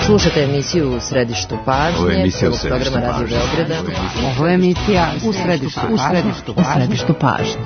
Slušate emisiju U središtu pažnje. Ovo je emisija U središtu pažnje. Radio Beograda. Ovo je emisija U središtu pažnje.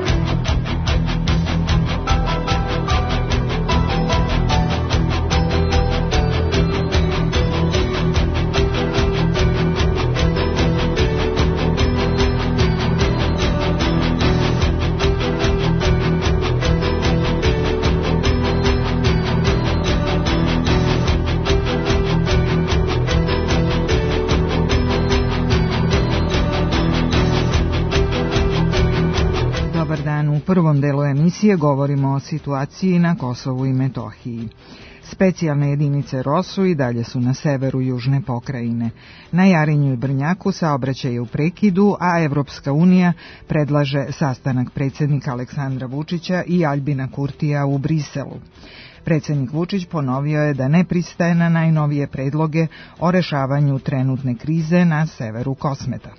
U prvom delu emisije govorimo o situaciji na Kosovu i Metohiji. Specijalne jedinice ROSU i dalje su na severu južne pokrajine. Na Jarinju i Brnjaku saobraćaj je u prekidu, a Evropska unija predlaže sastanak predsjednika Aleksandra Vučića i Aljbina Kurtija u Briselu. Predsjednik Vučić ponovio je da ne pristaje na najnovije predloge o rešavanju trenutne krize na severu Kosmeta.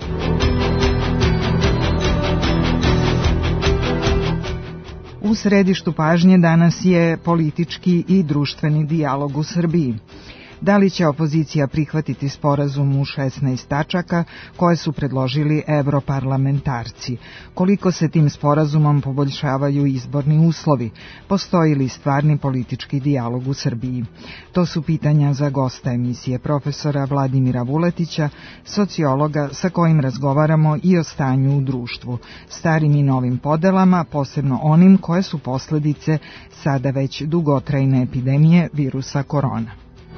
U središtu pažnje danas je politički i društveni dijalog u Srbiji. Da li će opozicija prihvatiti sporazum u 16 tačaka koje su predložili evroparlamentarci? Koliko se tim sporazumom poboljšavaju izborni uslovi? Postoji li stvarni politički dijalog u Srbiji? To su pitanja za gosta emisije profesora Vladimira Vuletića, sociologa sa kojim razgovaramo i o stanju u društvu, starim i novim podelama, posebno onim koje su posljedice sada već dugotrajne epidemije virusa korona.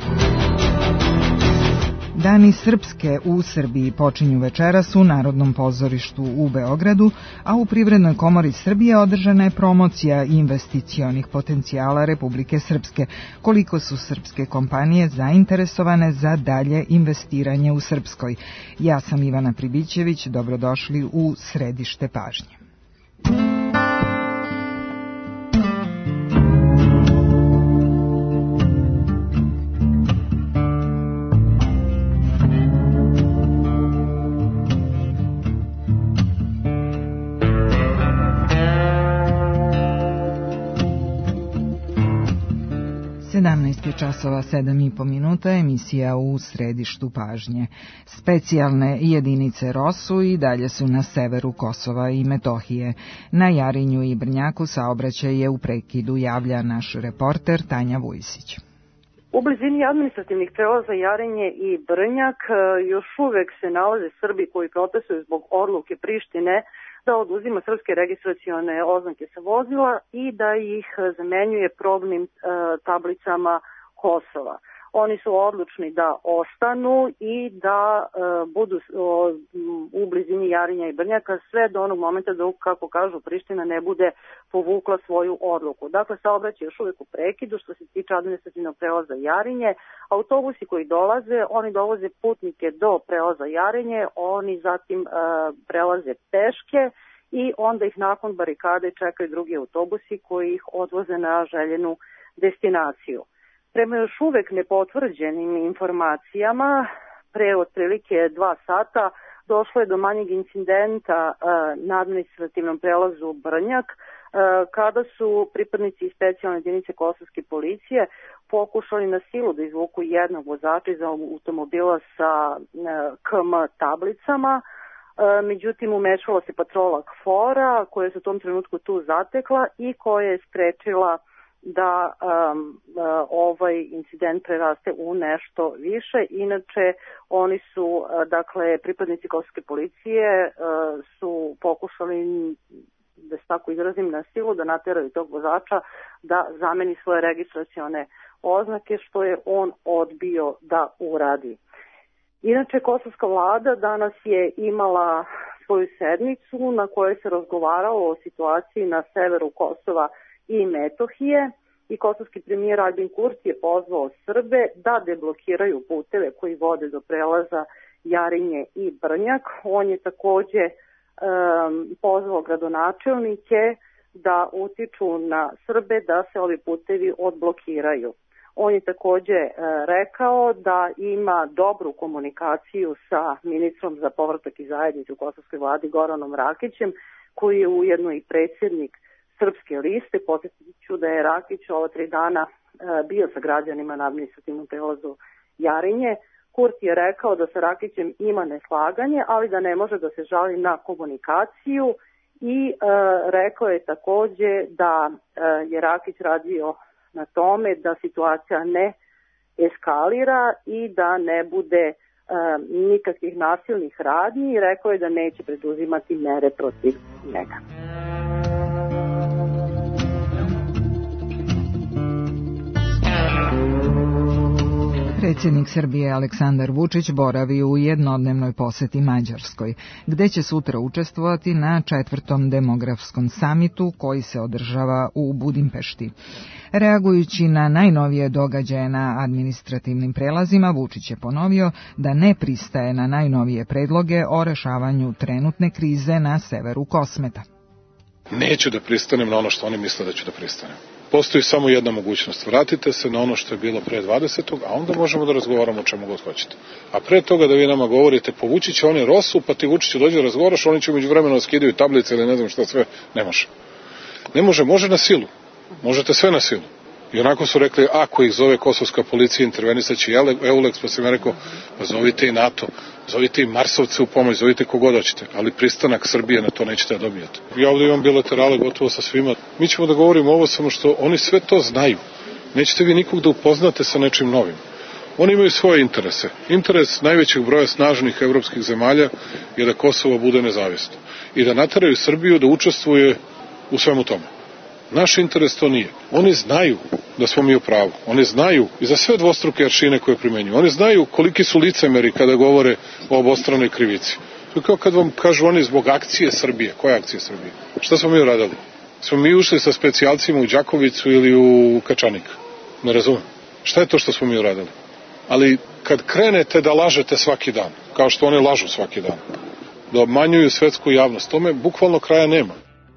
Dani srpske u Srbiji počinju večeras u Narodnom pozorištu u Beogradu, a u Privrednoj komori Srbije održana je promocija investicionih potencijala Republike Srpske. Koliko su srpske kompanije zainteresovane za dalje investiranje u Srpskoj? Ja sam Ivana Pribićević, dobrodošli u središte pažnje. Časova 7:30, emisija U središtu pažnje. Specijalne jedinice ROSU i dalje su na severu Kosova i Metohije. Na Jarinju i Brnjaku saobraćaj je u prekidu, javlja naš reporter Tanja Vujsić. U blizini administrativnih prelaza Jarinje i Brnjak još uvek se nalaze Srbi koji protestuju zbog odluke Prištine da oduzima srpske registracione oznake sa vozila i da ih zamenjuje probnim tablicama Kosova. Oni su odlučni da ostanu i da budu u blizini Jarinja i Brnjaka sve do onog momenta dok, kako kažu, Priština ne bude povukla svoju odluku. Dakle, saobraćaj još uvijek u prekidu što se tiče administrativnog prelaza Jarinje. Autobusi koji dolaze, oni dovoze putnike do prelaza Jarinje, oni zatim prelaze peške i onda ih nakon barikade čekaju drugi autobusi koji ih odvoze na željenu destinaciju. Prema još uvek nepotvrđenim informacijama, pre otprilike 2 sata došlo je do manjeg incidenta na administrativnom prelazu Brnjak, kada su pripadnici specijalne jedinice kosovske policije pokušali na silu da izvuku jednog vozača iz automobila sa KM tablicama. Međutim, umešala se patrola KFOR-a koja se u tom trenutku tu zatekla i koja je sprečila da ovaj incident preraste u nešto više. Inače, oni su, dakle, pripadnici kosovske policije su pokušali, da se tako izrazim, na silu da nateraju tog vozača da zameni svoje registracione oznake, što je on odbio da uradi. Inače, kosovska vlada danas je imala svoju sednicu na kojoj se razgovaralo o situaciji na severu Kosova i Metohije i kosovski premijer Aljbin Kurti je pozvao Srbe da deblokiraju puteve koji vode do prelaza Jarinje i Brnjak. On je takođe pozvao gradonačelnike da utiču na Srbe da se ovi putevi odblokiraju. On je takođe rekao da ima dobru komunikaciju sa ministrom za povratak i zajednicu u kosovskoj vladi Goranom Rakićem, koji je ujedno i predsjednik Srpske liste. Podsjetit ću da je Rakić ova 3 dana bio sa građanima na administrativnom prelazu Jarinje. Kurti je rekao da sa Rakićem ima neslaganje, ali da ne može da se žali na komunikaciju i rekao je takođe da je Rakić radio na tome da situacija ne eskalira i da ne bude nikakvih nasilnih radnji i rekao je da neće preduzimati mere protiv njega. Predsjednik Srbije Aleksandar Vučić boravi u jednodnevnoj poseti Mađarskoj, gde će sutra učestvovati na 4. demografskom samitu koji se održava u Budimpešti. Reagujući na najnovije događaje na administrativnim prelazima, Vučić je ponovio da ne pristaje na najnovije predloge o rešavanju trenutne krize na severu Kosmeta. Neću da pristanem na ono što oni misle da ću da pristanem. Postoji samo jedna mogućnost. Vratite se na ono što je bilo pre 20. a onda možemo da razgovaramo o čemu god hoćete. A pre toga da vi nama govorite, povući će oni Rosu, pa ti Vučiću dođe da razgovaraš, oni će međuvremeno da skidaju tablice ili ne znam šta sve. Ne može. Ne može, može na silu. Možete sve na silu. I onako su rekli, ako ih zove kosovska policija, intervenisaće EULEX, pa sam ja rekao, pa zovite i NATO, zovite i Marsovce u pomoć, zovite kogod hoćete, ali pristanak Srbije na to nećete da dobijete. Ja ovdje imam bilaterale gotovo sa svima. Mi ćemo da govorimo ovo samo što oni sve to znaju. Nećete vi nikog da upoznate sa nečim novim. Oni imaju svoje interese. Interes najvećeg broja snažnih evropskih zemalja je da Kosovo bude nezavisno i da nateraju Srbiju da učestvuje u svemu tome. Naš interes to nije. Oni znaju da smo mi u pravu. Oni znaju i za sve dvostruke aršine koje primenjuju. Oni znaju koliki su licemeri kada govore o obostranoj krivici. To je kao kad vam kažu oni zbog akcije Srbije. Koja akcije Srbije? Šta smo mi uradili? Smo mi ušli sa specijalcima u Đakovicu ili u Kačanik? Ne razumem. Šta je to što smo mi uradili? Ali kad krenete da lažete svaki dan, kao što oni lažu svaki dan, da obmanjuju svetsku javnost, tome bukvalno kraja nema.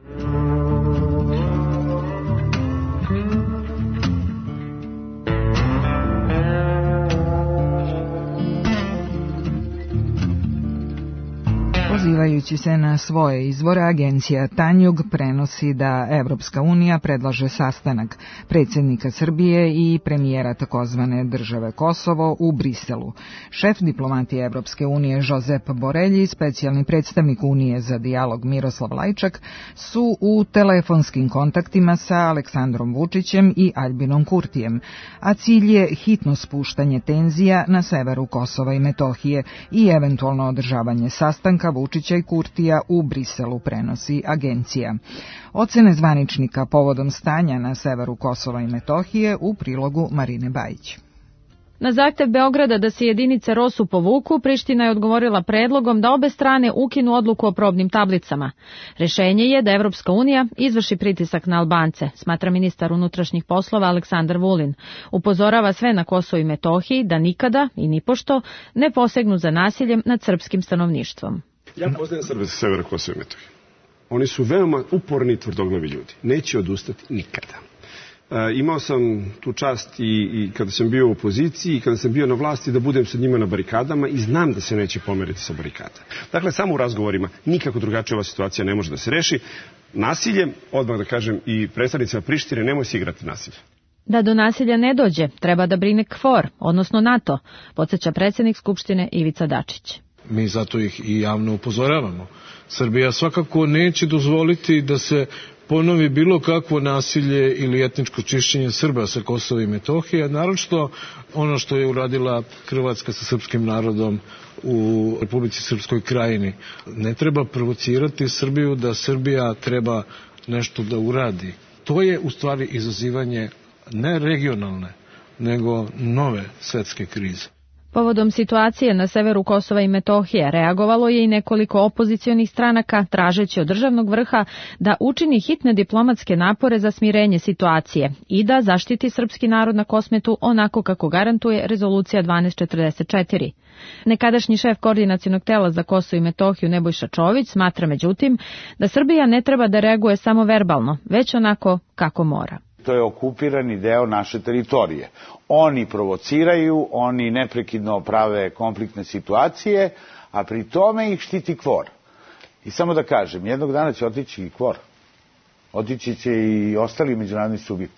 Pozivajući se na svoje izvore, agencija Tanjug prenosi da Evropska unija predlaže sastanak predsjednika Srbije i premijera takozvane države Kosovo u Briselu. Šef diplomatije Evropske unije Josep Borelji i specijalni predstavnik Unije za dijalog Miroslav Lajčak su u telefonskim kontaktima sa Aleksandrom Vučićem i Aljbinom Kurtijem, a cilj je hitno spuštanje tenzija na severu Kosova i Metohije i eventualno održavanje sastanka Vučića i Kurtija u Briselu, prenosi agencija. Ocene zvaničnika povodom stanja na severu Kosova i Metohije u prilogu Marine Bajić. Na zahtev Beograda da se jedinice ROSU povuku, Priština je odgovorila predlogom da obe strane ukinu odluku o probnim tablicama. Rešenje je da Evropska unija izvrši pritisak na Albance, smatra ministar unutrašnjih poslova Aleksandar Vulin. Upozorava sve na Kosovu i Metohiji da nikada i nipošto ne posegnu za nasiljem nad srpskim stanovništvom. Ja poznajem Srbe sa severa Kosova i Metohije. Oni su veoma uporni i tvrdoglavi ljudi. Neće odustati nikada. Imao sam tu čast i kada sam bio u opoziciji i kada sam bio na vlasti da budem sa njima na barikadama i znam da se neće pomeriti sa barikada. Dakle, samo u razgovorima nikako drugačija ova situacija ne može da se reši. Nasiljem, odmah da kažem i predstavnicima Prištine, nemoj se igrati nasilje. Da do nasilja ne dođe, treba da brine KFOR, odnosno NATO, podsjeća predsjednik Skupštine Ivica Dačić. Mi zato ih i javno upozoravamo. Srbija svakako neće dozvoliti da se ponovi bilo kakvo nasilje ili etničko čišćenje Srba sa Kosova i Metohije, naročito ono što je uradila Hrvatska sa srpskim narodom u Republici Srpskoj Krajini. Ne treba provocirati Srbiju da Srbija treba nešto da uradi. To je u stvari izazivanje ne regionalne, nego nove svetske krize. Povodom situacije na severu Kosova i Metohije reagovalo je i nekoliko opozicionih stranaka tražeći od državnog vrha da učini hitne diplomatske napore za smirenje situacije i da zaštiti srpski narod na Kosmetu onako kako garantuje rezolucija 1244. Nekadašnji šef koordinacionog tela za Kosovo i Metohiju Nebojša Čović smatra međutim da Srbija ne treba da reaguje samo verbalno, već onako kako mora. To je okupirani deo naše teritorije. Oni provociraju, oni neprekidno prave konfliktne situacije, a pri tome ih štiti KFOR. I samo da kažem, jednog dana će otići i KFOR. Otići će i ostali međunarodni subjekti.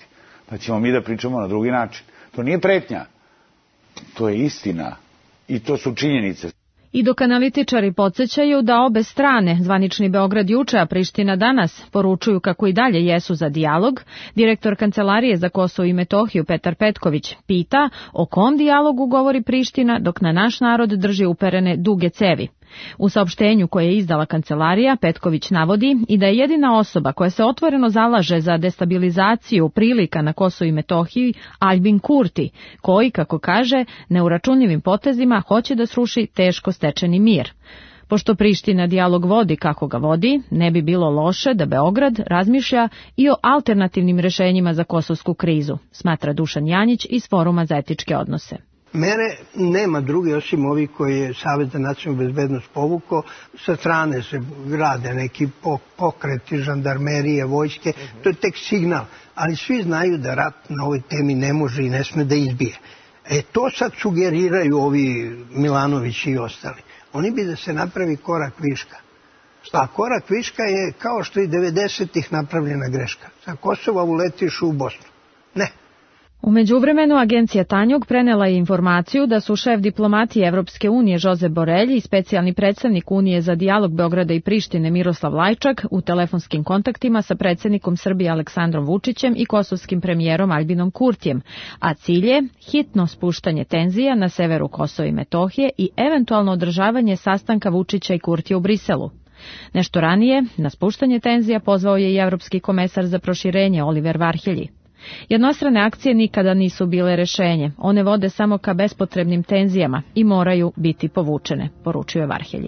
pa ćemo mi da pričamo na drugi način. To nije pretnja, to je istina i to su činjenice. I dok analitičari podsjećaju da obe strane, zvanični Beograd juče, a Priština danas, poručuju kako i dalje jesu za dijalog, direktor Kancelarije za Kosovo i Metohiju Petar Petković pita o kom dijalogu govori Priština dok na naš narod drži uperene duge cevi. U saopštenju koje je izdala Kancelarija, Petković navodi i da je jedina osoba koja se otvoreno zalaže za destabilizaciju prilika na Kosovu i Metohiji Aljbin Kurti, koji, kako kaže, neuračunljivim potezima hoće da sruši teško stečeni mir. Pošto Priština dijalog vodi kako ga vodi, ne bi bilo loše da Beograd razmišlja i o alternativnim rešenjima za kosovsku krizu, smatra Dušan Janjić iz Foruma za etičke odnose. Mere nema druge osim ovih koje je Savet za nacionalnu bezbednost povukao. Sa strane se rade neki pokreti, žandarmerije, vojske. To je tek signal. Ali svi znaju da rat na ovoj temi ne može i ne sme da izbije. To sad sugeriraju ovi Milanović i ostali. Oni bi da se napravi korak viška. A korak viška je kao što i 90-ih napravljena greška. Sa Kosova uletiš u Bosnu. Ne. U međuvremenu agencija Tanjug prenela je informaciju da su šef diplomatije Evropske unije Josep Borrell i specijalni predstavnik Unije za dijalog Beograda i Prištine Miroslav Lajčak u telefonskim kontaktima sa predsjednikom Srbije Aleksandrom Vučićem i kosovskim premijerom Aljbinom Kurtijem, a cilj je hitno spuštanje tenzija na severu Kosova i Metohije i eventualno održavanje sastanka Vučića i Kurtija u Briselu. Nešto ranije, na spuštanje tenzija pozvao je i evropski komesar za proširenje Oliver Varhelyi. Jednostrane akcije nikada nisu bile rešenje, one vode samo ka bespotrebnim tenzijama i moraju biti povučene, poručio je Varhelyi.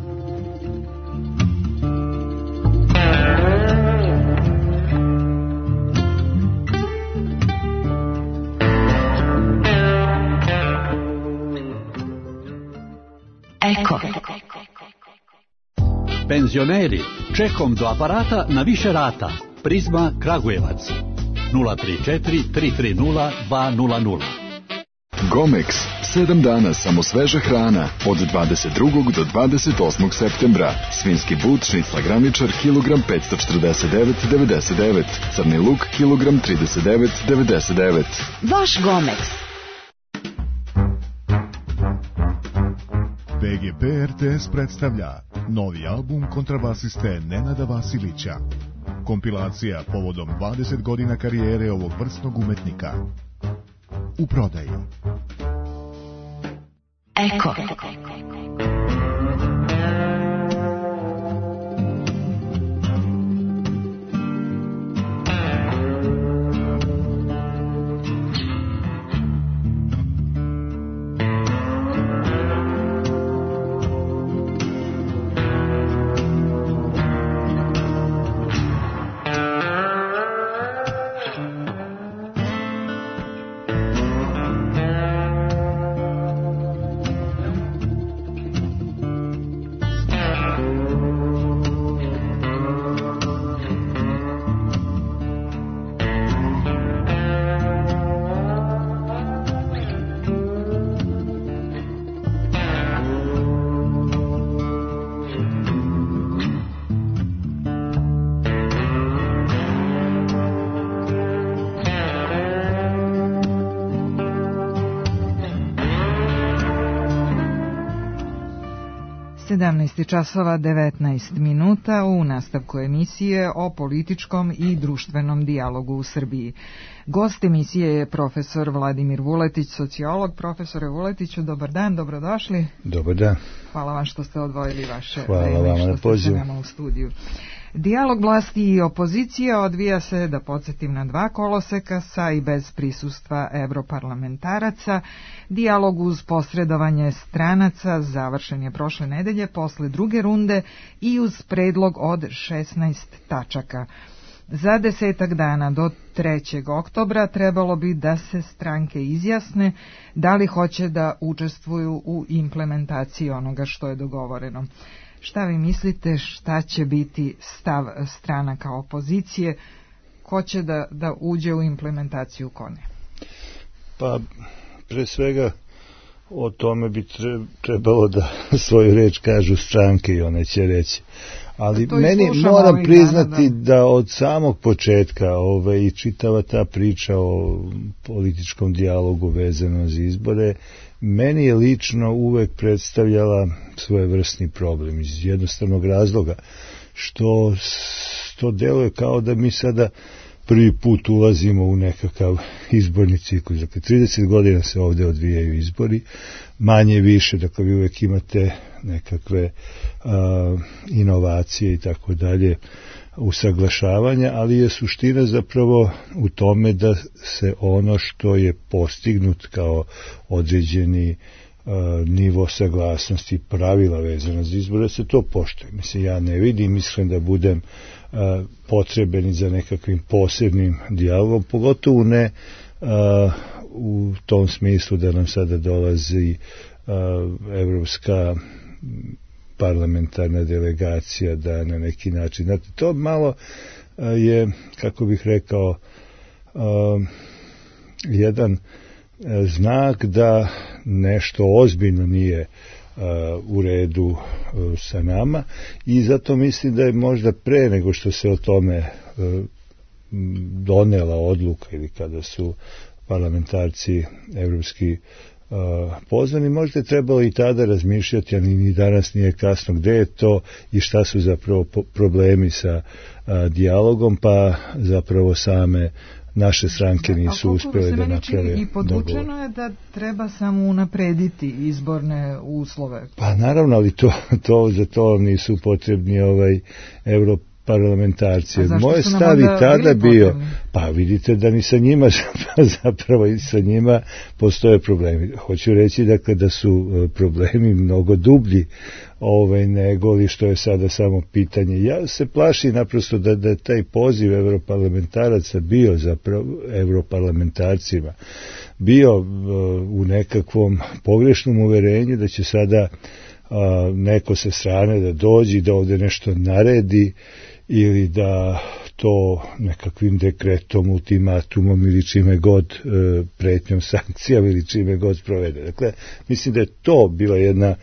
Eko. Penzioneri, čekom do aparata na više rata. Prizma Kragujevac. 034 330 200. Gomex, 7 dana samo sveža hrana, od 22. do 28. septembra. Svinski but, šnicla graničar, kilogram 549,99. Crni luk, kilogram 39,99. Vaš Gomex. BGP RTS predstavlja novi album kontrabasiste Nenada Vasilića. Kompilacija povodom 20 godina karijere ovog vrsnog umetnika. U prodaji. Eko. časova 19 minuta u nastavku emisije o političkom i društvenom dijalogu u Srbiji. Gost emisije je profesor Vladimir Vuletić, sociolog. Profesore Vuletiću, dobar dan, dobrodošli. Dobar dan. Hvala vam što ste odvojili vaše vreme i što ste nama u studiju. Dijalog vlasti i opozicije odvija se, da podsjetim, na dva koloseka sa i bez prisustva evroparlamentaraca. Dijalog uz posredovanje stranaca završen je prošle nedelje posle druge runde i uz predlog od 16 tačaka. Za 10 dana do 3. oktobra trebalo bi da se stranke izjasne da li hoće da učestvuju u implementaciji onoga što je dogovoreno. Šta vi mislite, šta će biti stav stranaka opozicije? Ko će da uđe u implementaciju, ko ne? Pa, pre svega, o tome bi trebalo da svoju reč kažu stranke i one će reći. Ali meni moram priznati da od samog početka i čitava ta priča o političkom dijalogu vezano za izbore, meni je lično uvek predstavljala svojevrsni problem iz jednostavnog razloga, što to deluje kao da mi sada prvi put ulazimo u nekakav izborni ciklus. Dakle, 30 godina se ovde odvijaju izbori, manje više, dakle vi uvek imate nekakve inovacije i tako dalje, usaglašavanja, ali je suština zapravo u tome da se ono što je postignut kao određeni nivo saglasnosti pravila vezana za izbore, se to poštuje. Mislim, ja ne vidim, mislim da budem potreben za nekakvim posebnim dijalogom, pogotovo ne u tom smislu da nam sada dolazi evropska parlamentarna delegacija da na neki način, znate, to malo je, kako bih rekao, jedan znak da nešto ozbiljno nije u redu sa nama i zato mislim da je možda pre nego što se o tome donela odluka ili kada su parlamentarci evropski pozvani, možda je trebalo i tada razmišljati, ali ni danas nije kasno, gde je to i šta su zapravo problemi sa dijalogom, pa zapravo same naše stranke nisu uspjele da naprave. I podvučeno je da treba samo unaprediti izborne uslove. Pa naravno, ali za to nisu potrebni europarlamentarci. Moj stav i tada bio, pa vidite da ni sa njima zapravo i sa njima postoje problemi. Hoću reći dakle da su problemi mnogo dublji nego li što je sada samo pitanje. Ja se plašim naprosto da taj poziv europarlamentaraca bio zapravo europarlamentarcima bio u nekakvom pogrešnom uverenju da će sada neko sa strane da dođe i da ovde nešto naredi ili da to nekakvim dekretom, ultimatumom ili čime god, pretnjom sankcijama ili čime god sprovede. Dakle, mislim da je to bila jedna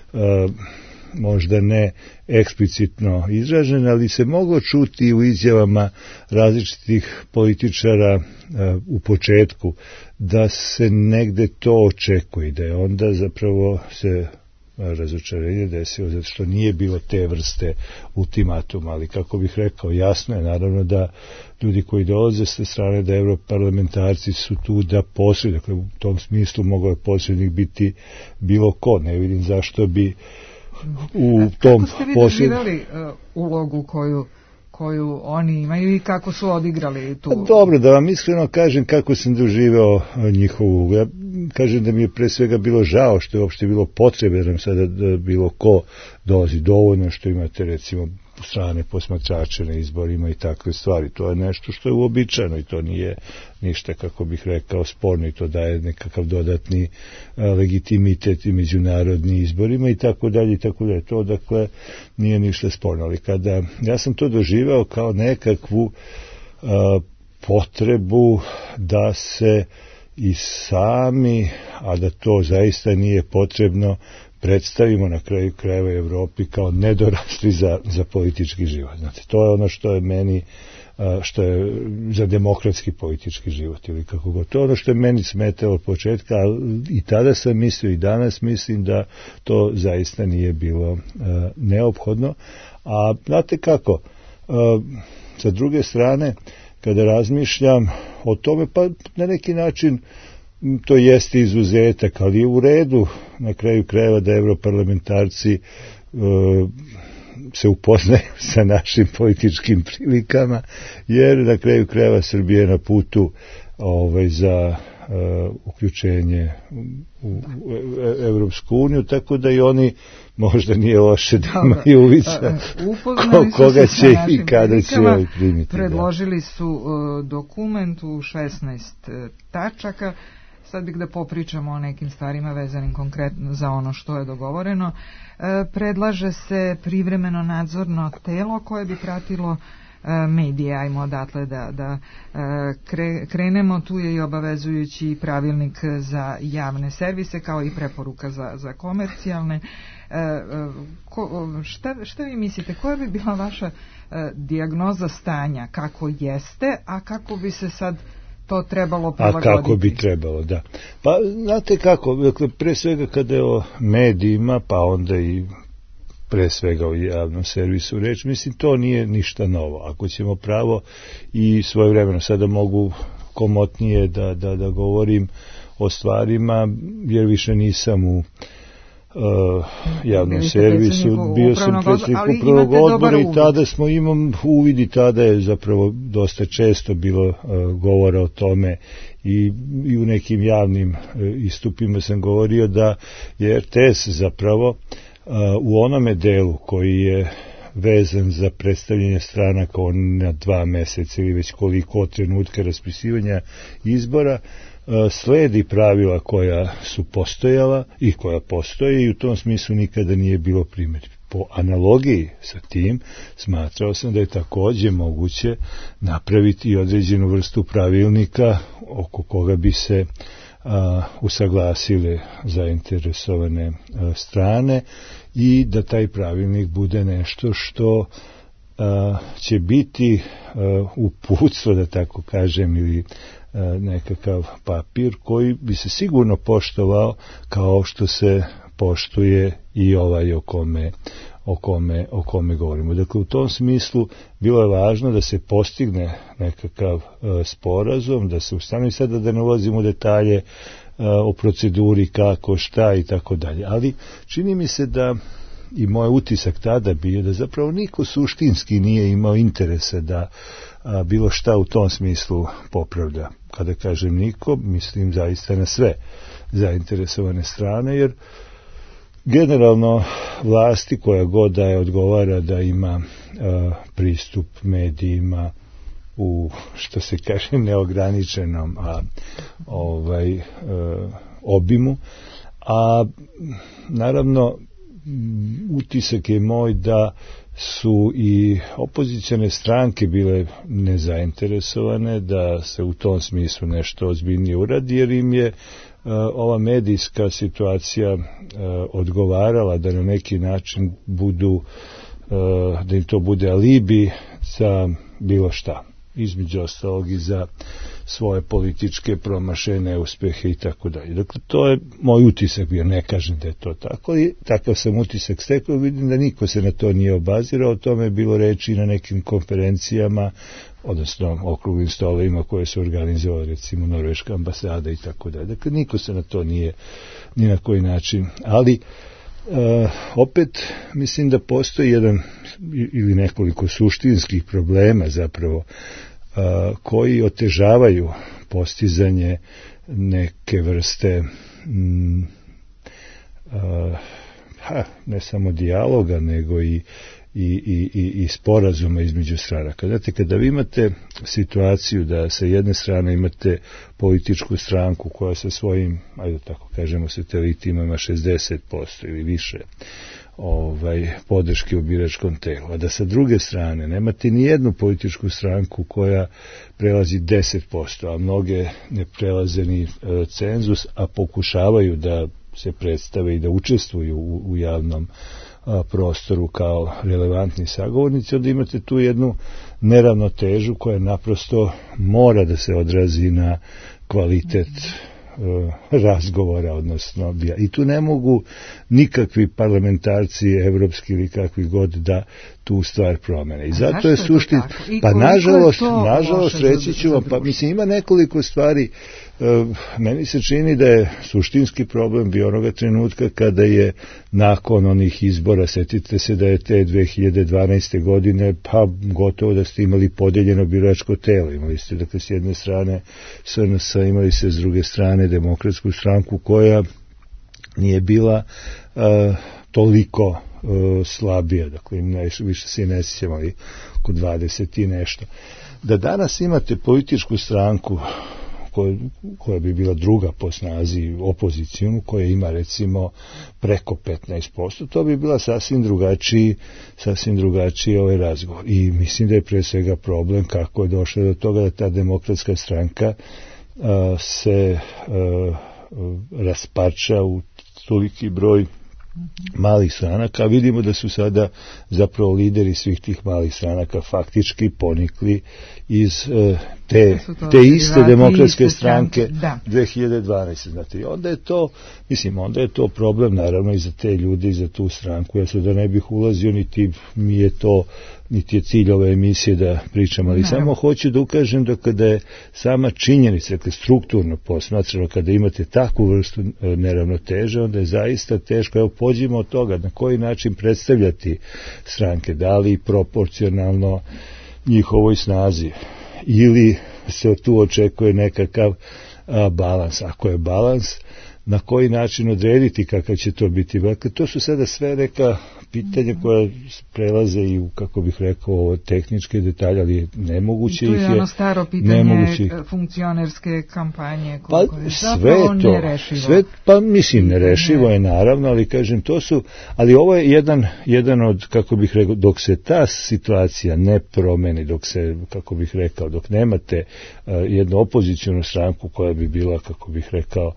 možda ne eksplicitno izražena, ali se moglo čuti u izjavama različitih političara u početku da se negde to očekuje, da je onda zapravo se razočarenje desilo zato što nije bilo te vrste ultimatuma, ali kako bih rekao, jasno je naravno da ljudi koji dolaze s te strane, da europarlamentarci su tu da posreduju, dakle u tom smislu mogao je posrednik biti bilo ko, ne vidim zašto bi u tom kako ste vi doživjeli ulogu koju oni imaju i kako su odigrali tu? Pa dobro, da vam iskreno kažem kako sam doživeo njihovu ulogu. Ja kažem da mi je pre svega bilo žao što je uopšte bilo potrebe da nam sada bilo ko dolazi, dovoljno što imate recimo strane posmatrače na izborima i takve stvari. To je nešto što je uobičajeno i to nije ništa, kako bih rekao, sporno i to daje nekakav dodatni legitimitet i međunarodni izborima i tako dalje i tako dalje. To dakle nije ništa sporno, ali kada ja sam to doživeo kao nekakvu potrebu da se i sami, a da to zaista nije potrebno, predstavimo na kraju krajeva Evropi kao nedorasli za politički život. Znate, to je ono što je meni, što je za demokratski politički život ili kako god. To je ono što je meni smetalo od početka, ali i tada sam mislio i danas mislim da to zaista nije bilo neophodno. A znate kako, sa druge strane, kada razmišljam o tome, pa na neki način to jeste izuzetak, ali je u redu na kraju krajeva da europarlamentarci se upoznaju sa našim političkim prilikama, jer na kraju krajeva Srbija je na putu za uključenje u Evropsku uniju, tako da i oni možda nije loše da imaju uvica koga će i kada će primiti. Predložili su dokument u 16 tačaka. Sad bih da popričamo o nekim stvarima vezanim konkretno za ono što je dogovoreno. Predlaže se privremeno nadzorno telo koje bi pratilo medije, ajmo odatle da krenemo. Tu je i obavezujući pravilnik za javne servise kao i preporuka za komercijalne. Šta vi mislite, koja bi bila vaša dijagnoza stanja, kako jeste, a kako bi se sad to trebalo prilagoditi? A kako bi trebalo, da. Pa, znate kako, dakle, pre svega kada je o medijima, pa onda i pre svega o javnom servisu reč, mislim, to nije ništa novo. Ako ćemo pravo i svojevremeno, sada mogu komotnije da govorim o stvarima, jer više nisam u javnom servisu, bio sam predsjednik upravnog odbora i tada smo imam uvid i tada je zapravo dosta često bilo govora o tome i u nekim javnim istupima sam govorio da je RTS zapravo u onome delu koji je vezan za predstavljanje stranaka na 2 meseca ili već koliko od trenutka raspisivanja izbora sledi pravila koja su postojala i koja postoje i u tom smislu nikada nije bilo primjer. Po analogiji sa tim smatrao sam da je takođe moguće napraviti i određenu vrstu pravilnika oko koga bi se usaglasile zainteresovane strane i da taj pravilnik bude nešto što će biti uputstvo, da tako kažem, ili nekakav papir koji bi se sigurno poštovao kao što se poštuje i ovaj o kome govorimo. Dakle, u tom smislu bilo je važno da se postigne nekakav sporazum, da se ustanovi, sada da ne ulazimo u detalje o proceduri, kako, šta i tako dalje. Ali čini mi se da i moj utisak tada bio da zapravo niko suštinski nije imao interesa da bilo šta u tom smislu popravlja. Kada kažem niko, mislim zaista na sve zainteresovane strane, jer generalno vlasti koja god da je odgovara da ima pristup medijima u, što se kaže, neograničenom obimu, a naravno utisak je moj da su i opozicione stranke bile nezainteresovane da se u tom smislu nešto ozbiljnije uradi, jer im je ova medijska situacija odgovarala da na neki način budu, da im to bude alibi za bilo šta, između ostalog i za svoje političke promašene uspehe i tako dalje. Dakle, to je moj utisak bio, ne kažem da je to tako, i takav sam utisak stekao, vidim da niko se na to nije obazirao, o tome je bilo reči na nekim konferencijama, odnosno okruglim stolovima koje su organizovali, recimo Norveška ambasada i tako dalje. Dakle, niko se na to nije ni na koji način, ali opet mislim da postoji jedan ili nekoliko suštinskih problema zapravo koji otežavaju postizanje neke vrste ne samo dijaloga, nego i sporazuma između stranaka. Znate, kada vi imate situaciju da sa jedne strane imate političku stranku koja sa svojim, ajde tako kažemo, satelitima ima 60% ili više podrške u biračkom telu, a da sa druge strane nemate ni jednu političku stranku koja prelazi 10%, a mnoge ne prelaze ni cenzus, a pokušavaju da se predstave i da učestvuju u javnom prostoru kao relevantni sagovornici, onda imate tu jednu neravnotežu koja naprosto mora da se odrazi na kvalitet razgovora, odnosno i tu ne mogu nikakvi parlamentarci evropski ili kakvi god da tu stvar promene. I zato je suština, pa nažalost reći ću vam, pa mislim ima nekoliko stvari. Meni se čini da je suštinski problem bio onoga trenutka kada je nakon onih izbora, setite se da je te 2012. godine pa gotovo da ste imali podeljeno biračko telo, imali ste dakle s jedne strane SNS, imali se s druge strane Demokratsku stranku koja nije bila toliko slabija, dakle više se i ne sjećamo, ali oko 20 i nešto. Da danas imate političku stranku koja bi bila druga po snazi opozicijonu, koja ima recimo preko 15%, to bi bila sasvim drugačiji ovaj razgovor. I mislim da je pre svega problem kako je došlo do toga da ta Demokratska stranka se rasparča u toliki broj malih stranaka, a vidimo da su sada zapravo lideri svih tih malih stranaka faktički ponikli iz te iste demokratske stranke 2012. Znate, i onda je to problem naravno i za te ljude i za tu stranku. Ja sad da ne bih ulazio, niti je cilj ove emisije da pričam, ali samo hoću da ukažem da kada je sama činjenica, dakle strukturno posmatrano, kada imate takvu vrstu neravnoteže, onda je zaista teško. Evo, pođimo od toga na koji način predstavljati stranke, da li proporcionalno njihovoj snazi ili se tu očekuje nekakav balans. Ako je balans, na koji način odrediti kakav će to biti. Dakle, to su sada sve neka pitanja koja prelaze i u, kako bih rekao, tehničke detalje, ali nemoguće ih je. Tu je ono staro pitanje funkcionerske kampanje. Pa sve to, pa mislim nerešivo je naravno, ali kažem to su, ali ovo je jedan od, kako bih rekao, dok se ta situacija ne promeni, dok se, kako bih rekao, dok nemate jednu opozicijonu stranku koja bi bila, kako bih rekao,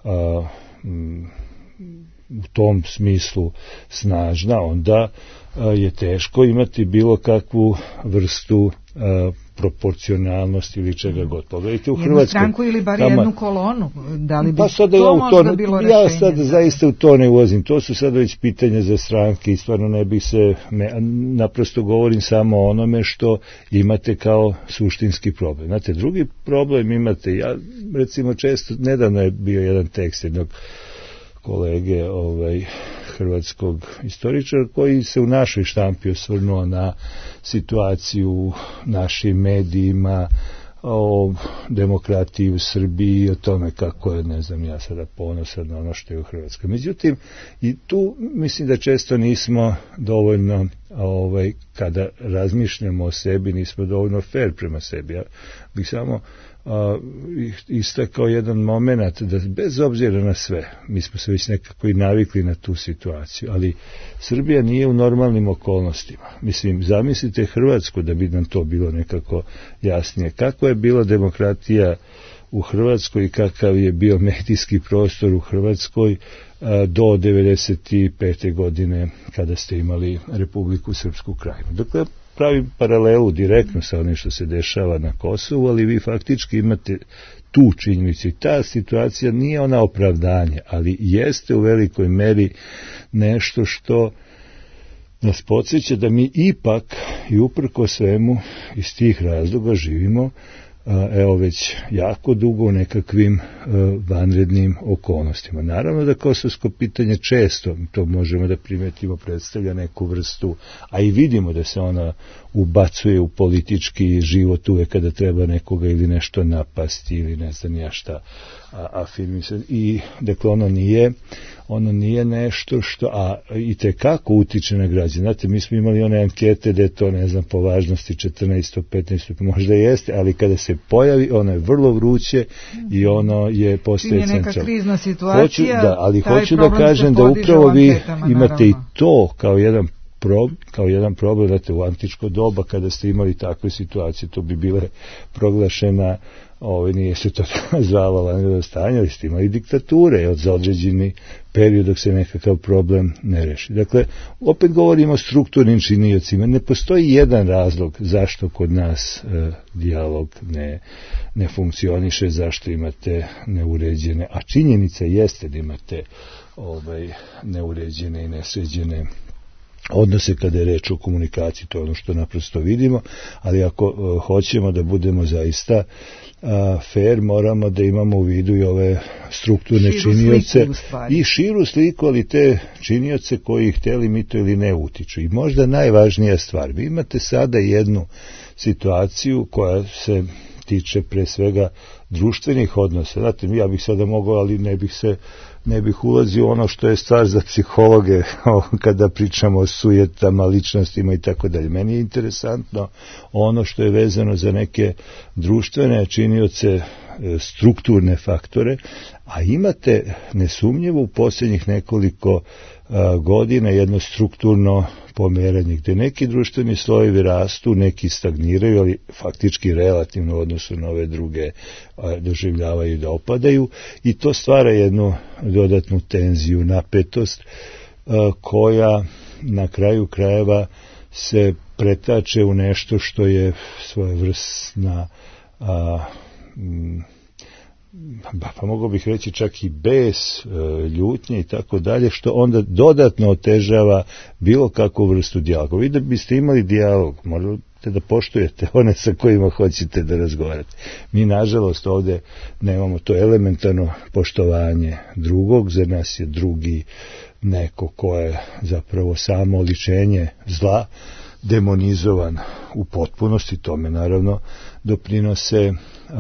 u tom smislu snažna, onda je teško imati bilo kakvu vrstu proporcionalnosti ili čega god. Pogledajte u Hrvatskoj. Jednu stranku ili bar jednu kolonu. Da li bi to možda bilo rešenje? Ja sad zaista u to ne ulazim. To su sad već pitanja za stranke i stvarno ne bih se, naprosto govorim samo o onome što imate kao suštinski problem. Znate, drugi problem imate, ja recimo često, nedavno je bio jedan tekst jednog kolege hrvatskog istoričara koji se u našoj štampi osvrnuo na situaciju u našim medijima, o demokratiji u Srbiji, o tome kako je, ne znam, ja sada ponosan na ono što je u Hrvatskoj. Međutim, i tu mislim da često nismo dovoljno, kada razmišljamo o sebi, nismo dovoljno fair prema sebi. Ja bih samo istakao jedan moment da bez obzira na sve, mi smo se već nekako i navikli na tu situaciju, ali Srbija nije u normalnim okolnostima. Mislim, zamislite Hrvatsku, da bi nam to bilo nekako jasnije. Kako je bila demokratija u Hrvatskoj i kakav je bio medijski prostor u Hrvatskoj do 1995. godine kada ste imali Republiku Srpsku Krajinu. Dakle, pravim paralelu direktno sa onim što se dešava na Kosovu, ali vi faktički imate tu činjenicu i ta situacija nije ona opravdanje, ali jeste u velikoj meri nešto što nas podsjeća da mi ipak i uprko svemu iz tih razloga živimo već jako dugo u nekakvim vanrednim okolnostima. Naravno da kosovsko pitanje često, to možemo da primetimo, predstavlja neku vrstu, a i vidimo da se ona ubacuje u politički život uvek kada treba nekoga ili nešto napasti ili ne znam ja šta afirmisati. I dakle ono nije nešto što i tekako utiče na građane. Znate, mi smo imali one ankete da je to, ne znam, po važnosti 14, 15, možda jeste, ali kada se pojavi, ono je vrlo vruće i ono je postaje centralno. Neka krizna situacija, ali hoću da kažem da upravo vi imate i to kao jedan problem, znate, u antičko doba kada ste imali takve situacije, to bi bile proglašena, nije se to zvalo vanredno stanje, ali ste imali diktature za određeni period dok se nekakav problem ne reši. Dakle, opet govorimo o strukturnim činiocima. Ne postoji jedan razlog zašto kod nas dijalog ne funkcioniše, zašto imate neuređene, a činjenica jeste da imate neuređene i nesređene odnose kada je reč o komunikaciji, to je ono što naprosto vidimo, ali ako hoćemo da budemo zaista fair, moramo da imamo u vidu i ove strukturne činioce i širu sliku, ali te činioce koji hteli mi to ili ne utiču. I možda najvažnija stvar, vi imate sada jednu situaciju koja se tiče pre svega društvenih odnosa. Znate, ja bih sada mogao, ali ne bih ulazio ono što je stvar za psihologe kada pričamo o sujetama, ličnostima i tako dalje. Meni je interesantno ono što je vezano za neke društvene činioce, strukturne faktore, a imate nesumnjivo u posljednjih nekoliko godina jedno strukturno pomeranje gdje neki društveni slojevi rastu, neki stagniraju, ali faktički relativno u odnosu na ove druge doživljavaju da opadaju i to stvara jednu dodatnu tenziju, napetost koja na kraju krajeva se pretače u nešto što je svojevrsna pa mogu bih reći čak i bes, ljutnje i tako dalje, što onda dodatno otežava bilo kakvu vrstu dijaloga. Vi da biste imali dijalog, morate da poštujete one sa kojima hoćete da razgovarate. Mi, nažalost, ovde nemamo to elementarno poštovanje drugog, za nas je drugi neko ko je zapravo samo oličenje zla, demonizovan u potpunosti, tome naravno doprinose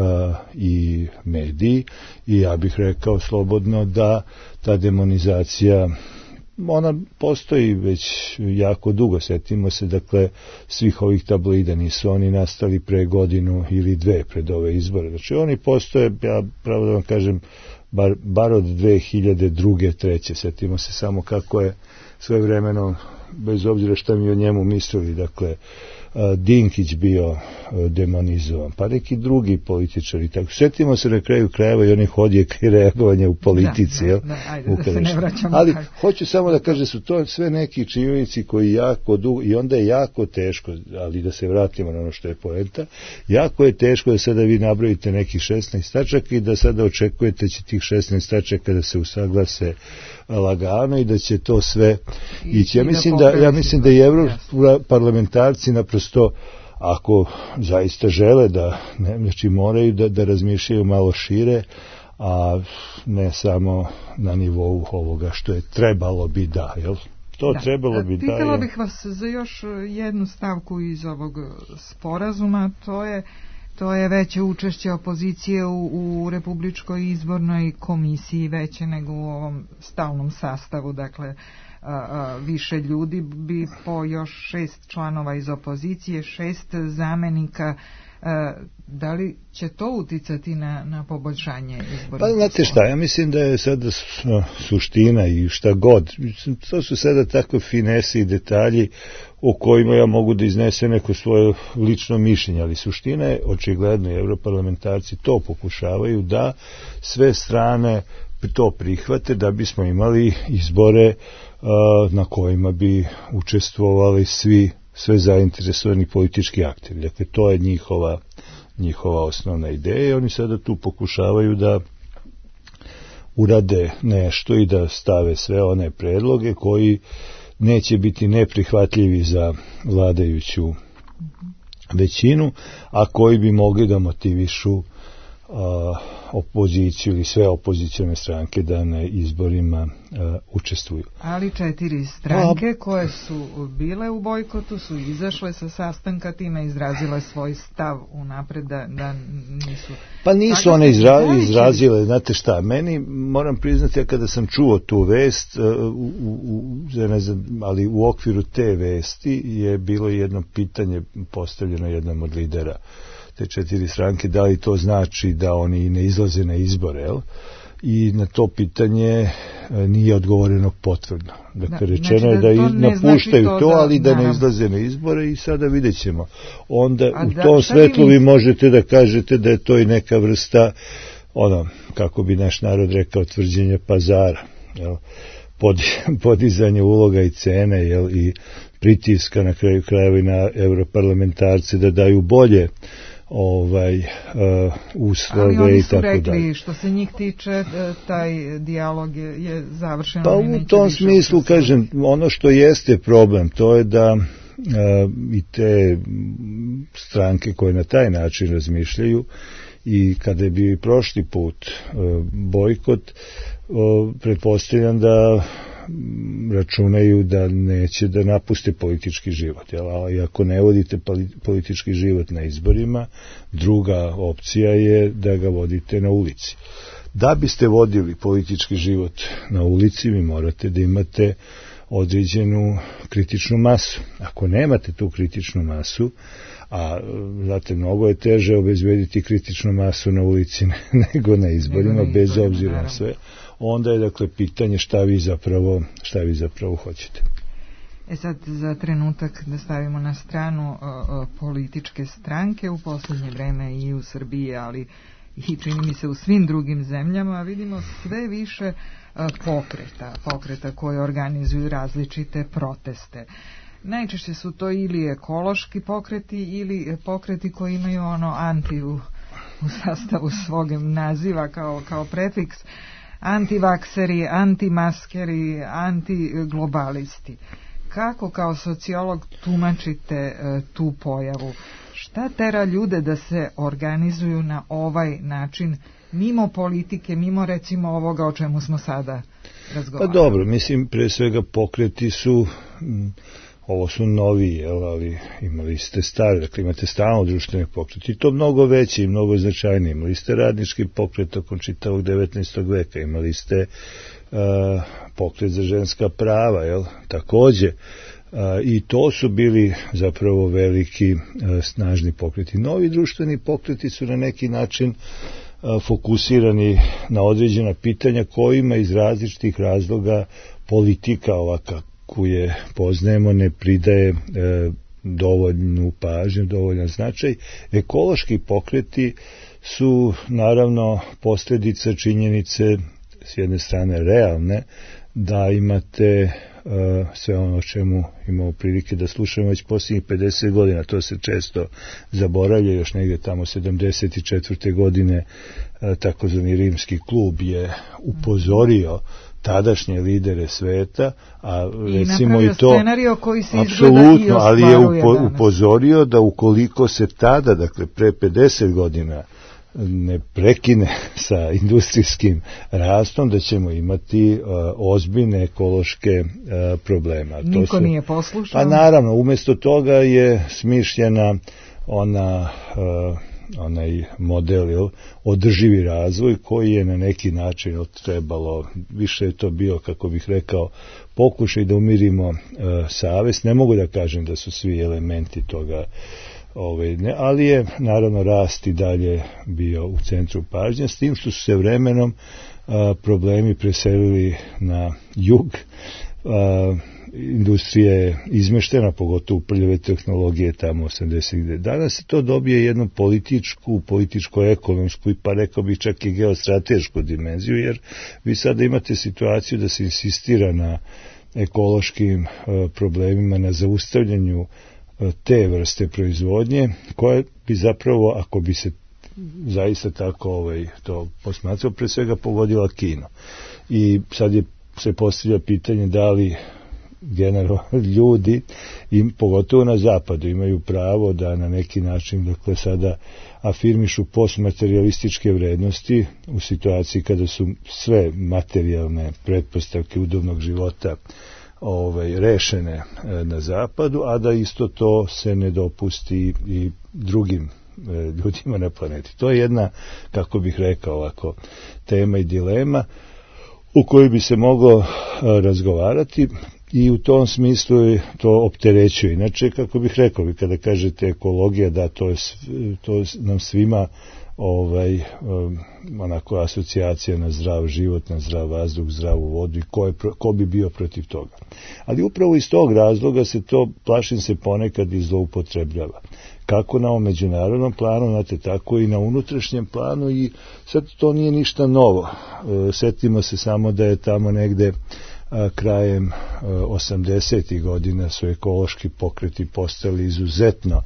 i mediji, i ja bih rekao slobodno da ta demonizacija, ona postoji već jako dugo. Setimo se, dakle, svih ovih tabloida, nisu oni nastali pre godinu ili dve pred ove izbore. Znači oni postoje, ja pravo da vam kažem, bar od 2002. 2003. Setimo se samo kako je svojevremeno, bez obzira šta mi o njemu mislili, dakle, Dinkić bio demonizovan, pa neki drugi političari. Tako, sjetimo se na kraju krajeva i onih odjeka i reagovanja u politici. Da se ne vraćamo. Ali hoću samo da kažem, su to sve neki činjenici koji jako dugo, i onda je jako teško, ali da se vratimo na ono što je poenta, jako je teško da sada vi nabrojite nekih 16 tačaka i da sada očekujete će tih 16 tačaka da se usaglase lagano i da će to sve ići. Ja mislim da i evroparlamentarci naprosto, ako zaista žele da, znači moraju da razmišljaju malo šire, a ne samo na nivou ovoga što je trebalo bi da, jel? To trebalo bi da. Pitala bih vas za još jednu stavku iz ovog sporazuma, to je veće učešće opozicije u Republičkoj izbornoj komisiji, veće nego u ovom stalnom sastavu, dakle više ljudi bi po još 6 članova iz opozicije, 6 zamenika. Da li će to uticati na poboljšanje izbora? Pa znate šta, ja mislim da je sada suština i šta god, to su sada takve finese i detalji o kojima ja mogu da iznesem neko svoje lično mišljenje, ali suština je, očigledno, i evroparlamentarci to pokušavaju da sve strane to prihvate, da bismo imali izbore na kojima bi učestvovali sve zainteresovani politički akteri. Dakle, to je njihova osnovna ideja i oni sada tu pokušavaju da urade nešto i da stave sve one predloge koji neće biti neprihvatljivi za vladajuću većinu, a koji bi mogli da motivišu opoziciju ili sve opozicione stranke da na izborima učestvuju. Ali 4 stranke koje su bile u bojkotu su izašle sa sastanka, time izrazile svoj stav unapred da nisu... Pa nisu one izrazile, znate šta, meni, moram priznati, ja kada sam čuo tu vest, ne znam, ali u okviru te vesti je bilo jedno pitanje postavljeno jednom od lidera te 4 stranke, da li to znači da oni ne izlaze na izbore, jel? I na to pitanje nije odgovoreno potvrdno. Dakle, rečeno je da napuštaju to, ali da ne izlaze na izbore i sada vidjet ćemo. Onda u tom svetlu vi možete da kažete da je to i neka vrsta, kako bi naš narod rekao, tvrđenja pazara, jel? Podizanje uloga i cene, jel? I pritiska na kraju krajeva i na evroparlamentarce da daju bolje uslove i tako dalje. Ali oni su rekli, što se njih tiče, taj dijalog je završen. Pa u tom smislu, kažem, ono što jeste problem, to je da i te stranke koje na taj način razmišljaju, i kada je bio i prošli put bojkot, pretpostavljam da računaju da neće da napuste politički život. Ali ako ne vodite politički život na izborima, druga opcija je da ga vodite na ulici. Da biste vodili politički život na ulici, vi morate da imate određenu kritičnu masu. Ako nemate tu kritičnu masu, a znate, mnogo je teže obezbediti kritičnu masu na ulici nego na izborima, bez obzira na sve, onda je, dakle, pitanje šta vi zapravo hoćete. Sad za trenutak da stavimo na stranu političke stranke u poslednje vreme i u Srbiji, ali i čini mi se u svim drugim zemljama, vidimo sve više pokreta koje organizuju različite proteste. Najčešće su to ili ekološki pokreti ili pokreti koji imaju ono anti u sastavu svog naziva kao prefiks, antivakseri, antimaskeri, antiglobalisti. Kako kao sociolog tumačite tu pojavu? Šta tera ljude da se organizuju na ovaj način, mimo politike, mimo recimo ovoga o čemu smo sada razgovarali? Pa dobro, mislim, pre svega pokreti su, ovo su novi, ali imali ste stari, dakle imate stalno društvene pokrete i to mnogo veći i mnogo značajniji. Imali ste radnički pokret tokom čitavog 19. veka, imali ste pokret za ženska prava, takođe, i to su bili zapravo veliki snažni pokreti. Novi društveni pokreti su na neki način fokusirani na određena pitanja kojima iz različitih razloga politika ovaka koje poznajemo ne pridaje dovoljnu pažnju, dovoljan značaj. Ekološki pokreti su naravno posljedica činjenice s jedne strane realne da imate sve ono o čemu imamo prilike da slušamo već posljednjih 50 godina, to se često zaboravlja, još negdje tamo 74. godine takozvani Rimski klub je upozorio tadašnje lidere sveta, a recimo i to apsolutno, ali je upozorio da ukoliko se tada, dakle pre 50 godina ne prekine sa industrijskim rastom, da ćemo imati ozbiljne ekološke probleme. Niko nije poslušao? Pa naravno, umjesto toga je smišljena onaj model, održivi razvoj koji je na neki način trebalo, više je to bio, kako bih rekao, pokušaj da umirimo savest. Ne mogu da kažem da su svi elementi toga ali je naravno rast i dalje bio u centru pažnje, s tim što su se vremenom problemi preselili na jug. Industrija je izmeštena, pogotovo prljave tehnologije tamo 80. Danas se to dobije jednu političko-ekonomsku i pa rekao bih čak i geostratešku dimenziju, jer vi sada imate situaciju da se insistira na ekološkim problemima, na zaustavljanju te vrste proizvodnje, koje bi zapravo, ako bi se zaista tako to posmatrao, pre svega pogodila Kinu. I sad se postavlja pitanje da li generalno ljudi, pogotovo na zapadu, imaju pravo da na neki način, dakle, sada afirmišu postmaterialističke vrednosti u situaciji kada su sve materijalne pretpostavke udobnog života rešene na zapadu, a da isto to se ne dopusti i drugim ljudima na planeti. To je jedna, kako bih rekao ovako, tema i dilema u kojoj bi se moglo razgovarati i u tom smislu to opterećuje. Inače, kako bih rekao, vi kada kažete ekologija, da to nam svima onako asocijacija na zdrav život, na zdrav vazduh, zdravu vodu i ko bi bio protiv toga. Ali upravo iz tog razloga se to, plašim se, ponekad i zloupotrebljava. Kako na ovom međunarodnom planu, znate, tako i na unutrašnjem planu, i sad to nije ništa novo. Setimo se samo da je tamo negde krajem 80. godina su ekološki pokreti postali izuzetno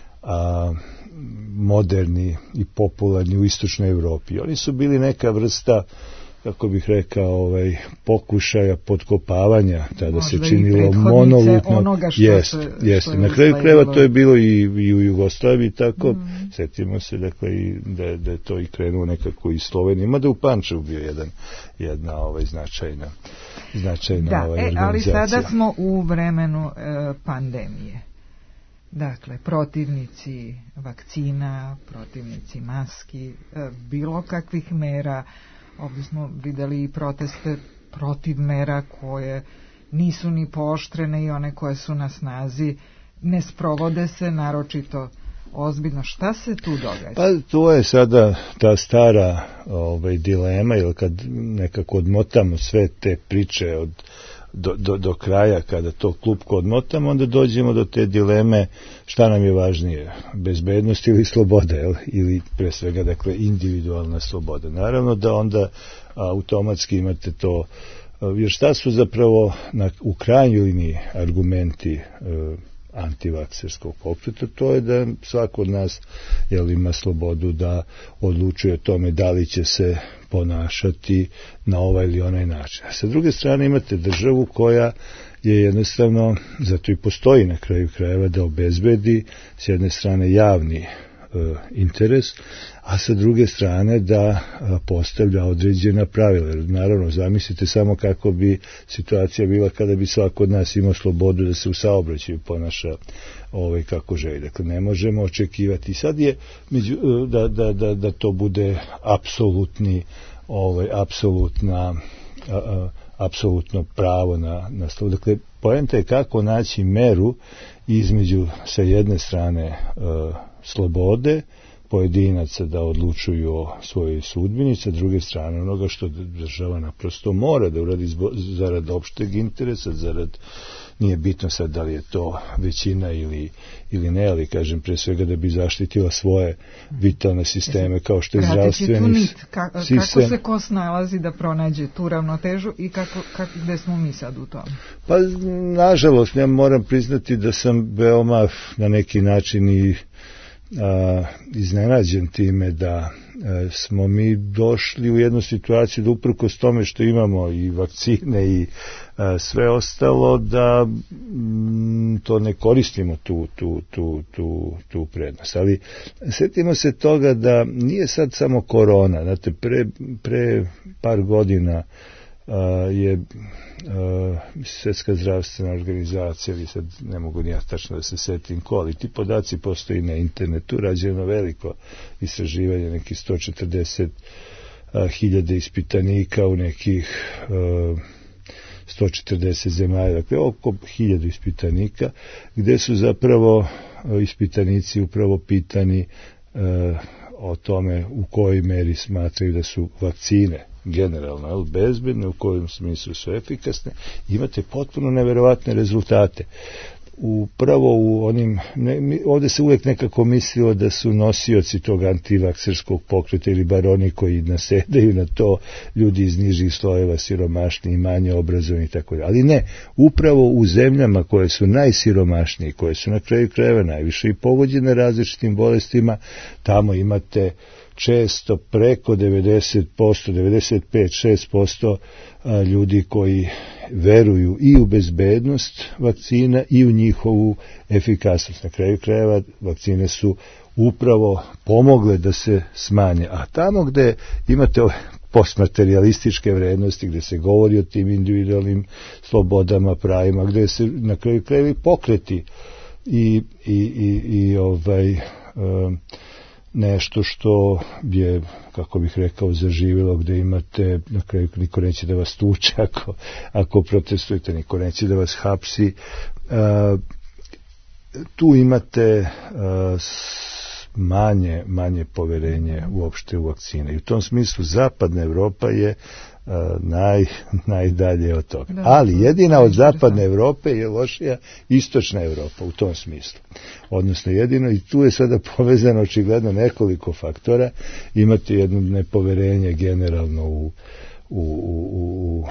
moderni i popularni u istočnoj Evropi. Oni su bili neka vrsta, kako bih rekao, pokušaja potkopavanja, tada se činilo monolitno. Jeste. Na kraju krajeva to je bilo i u Jugoslaviji tako. Setimo se, dakle, da je to i krenuo nekako iz Slovenije, mada u Pančevu bio jedna značajna organizacija. Ali sada smo u vremenu pandemije. Dakle, protivnici vakcina, protivnici maski, bilo kakvih mera. Ovdje smo videli i proteste protiv mera koje nisu ni pooštrene i one koje su na snazi ne sprovode se naročito ozbiljno. Šta se tu događa? Pa to je sada ta stara dilema, jer kad nekako odmotamo sve te priče od do kraja, kada to klupko odmotamo, onda dođemo do te dileme šta nam je važnije, bezbednost ili sloboda, ili pre svega, dakle, individualna sloboda. Naravno da onda automatski imate to, jer šta su zapravo u krajnjoj liniji argumenti antivakserskog pokreta, to je da svako od nas ima slobodu da odlučuje o tome da li će se ponašati na ovaj ili onaj način. A sa druge strane imate državu koja je jednostavno, zato i postoji na kraju krajeva, da obezbedi s jedne strane javni interes, a sa druge strane da postavlja određena pravila. Naravno, zamislite samo kako bi situacija bila kada bi svako od nas imao slobodu da se u saobraćaju ponaša kako želi. Dakle, ne možemo očekivati. Sad je da to bude apsolutno pravo na slobodu. Dakle, poenta je kako naći meru između sa jedne strane slobode pojedinaca da odlučuju o svojoj sudbini, sa druge strane onoga što država naprosto mora da uradi zarad opšteg interesa, nije bitno sad da li je to većina ili ne, ali kažem pre svega da bi zaštitila svoje vitalne sisteme kao što je zdravstveni sistem. Kako se ko snalazi da pronađe tu ravnotežu i gde smo mi sad u tom? Pa, nažalost, ja moram priznati da sam veoma na neki način i iznenađen time da smo mi došli u jednu situaciju da uprkos tome što imamo i vakcine i sve ostalo, da to ne koristimo tu prednost. Ali sjetimo se toga da nije sad samo korona. Znate, pre par godina je Svjetska zdravstvena organizacija, ali sad ne mogu ni ja tačno da se setim ko, ali ti podaci postoji na internetu, rađeno veliko istraživanje, nekih 140.000 ispitanika u nekih 140 zemalja, dakle oko 1000 ispitanika, gde su zapravo ispitanici upravo pitani o tome u kojoj meri smatraju da su vakcine generalno bezbedne, u kojem smislu su efikasne. Imate potpuno neverovatne rezultate. Upravo u onim, ovdje se uvijek nekako mislilo da su nosioci tog antivakserskog pokreta ili bar oni koji nasedaju na to ljudi iz nižih slojeva, siromašni i manje obrazovani i tako dalje. Ali ne, upravo u zemljama koje su najsiromašnije, koje su na kraju krajeva najviše i pogođene različitim bolestima, tamo imate često preko 90%, 95-6% ljudi koji veruju i u bezbednost vakcina i u njihovu efikasnost. Na kraju krajeva vakcine su upravo pomogle da se smanje. A tamo gde imate ove postmaterialističke vrednosti, gde se govori o tim individualnim slobodama, pravima, gde se na kraju krajeva pokreti i nešto što je, kako bih rekao, zaživjelo, gde imate, na kraju niko neće da vas tuče ako protestujete, niko neće da vas hapsi. Tu imate manje poverenje uopšte u vakcine. I u tom smislu zapadna Evropa je najdalje od toga. Ali jedina od zapadne Evrope je lošija istočna Evropa u tom smislu. Odnosno jedino, i tu je sada povezano očigledno nekoliko faktora. Imate jedno nepoverenje generalno u